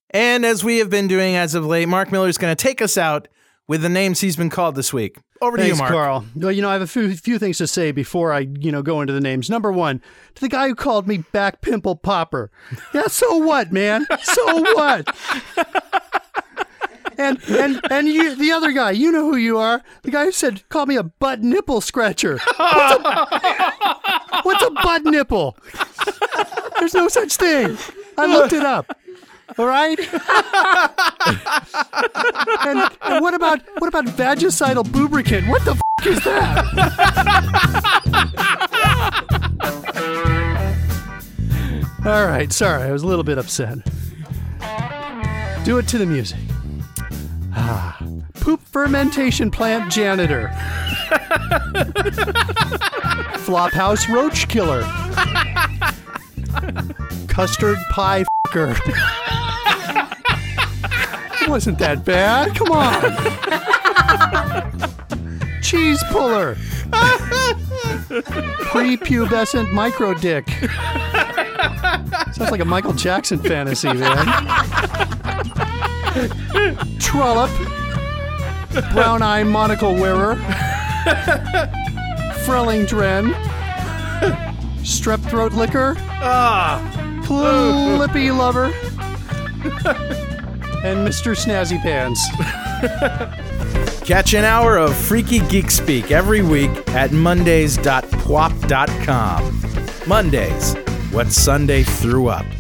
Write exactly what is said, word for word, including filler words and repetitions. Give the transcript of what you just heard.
And as we have been doing as of late, Mark Miller is going to take us out with the names he's been called this week. Over to Thanks, you, Mark. Carl. Well, you know, I have a few, few things to say before I, you know, go into the names. Number one, to the guy who called me back pimple popper. Yeah, so what, man? So what? And and and you, the other guy, you know who you are. The guy who said, call me a butt nipple scratcher. What's a, what's a butt nipple? There's no such thing. I looked it up. All right. and, and what about what about vagicidal lubricant? What the f- is that? All right. Sorry, I was a little bit upset. Do it to the music. Ah, poop fermentation plant janitor. Flophouse roach killer. Custard pie f***er. It wasn't that bad. Come on. Cheese puller. Prepubescent micro dick. Sounds like a Michael Jackson fantasy, man. Trollop. Brown eye monocle wearer. Frellingdren. Strep throat licker. Ah. Clippy lover. And Mister Snazzy Pants. Catch an hour of Freaky Geek Speak every week at mondays dot pwop dot com. Mondays, what Sunday threw up.